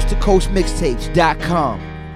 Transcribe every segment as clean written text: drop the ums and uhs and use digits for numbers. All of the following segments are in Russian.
coasttocoastmixtapes.com.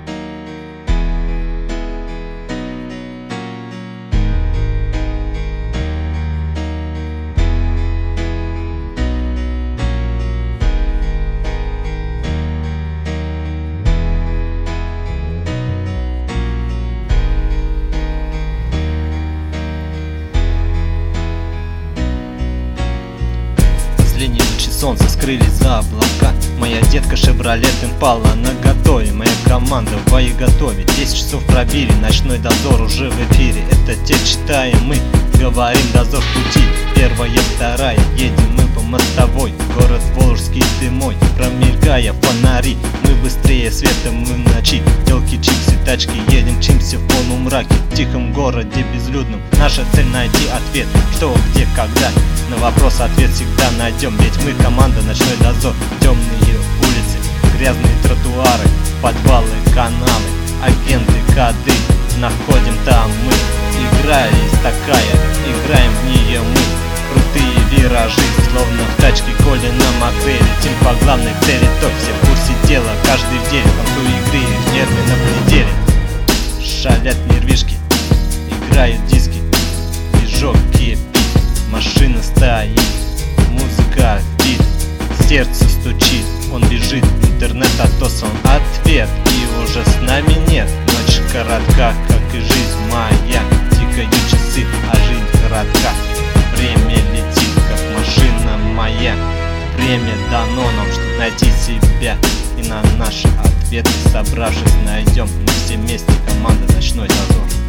Последние лучи солнца скрылись за облака. Моя детка Шевролет Импала наготове. Моя команда в боеготове. 10 часов пробили, ночной дозор уже в эфире. Это те читаем мы, говорим дозор в пути. Первая, вторая, едем мы по мостовой. Город Волжский ты мой, промелькая фонари. Мы быстрее света, мы в ночи. Телки, чипсы, тачки, едем, чимся в полумраке. В тихом городе безлюдном наша цель найти ответ. Что, где, когда, на вопрос ответ всегда найдем. Ведь мы команда ночной дозор. Темные улицы, грязные тротуары, подвалы, каналы, агенты, коды. Находим там мы. Игра есть такая, играем в нее мы. Крутые виражи, словно в тачке Коли на макре. Летим по главной цели, то все в курсе дела. Каждый в деле, к концу игры нервы на пределе. Шалят нервишки, играют диски. Движок кипит, машина стоит, музыка бит, сердце стучит. Он бежит, интернет отослан ответ, и уже с нами нет. Ночь коротка, как и жизнь моя. Тикают часы, а жизнь коротка. Время летит, как машина моя. Время дано нам, чтобы найти себя. И на наши ответы, собравшись, найдем. Мы все вместе, команда Ночной дозор.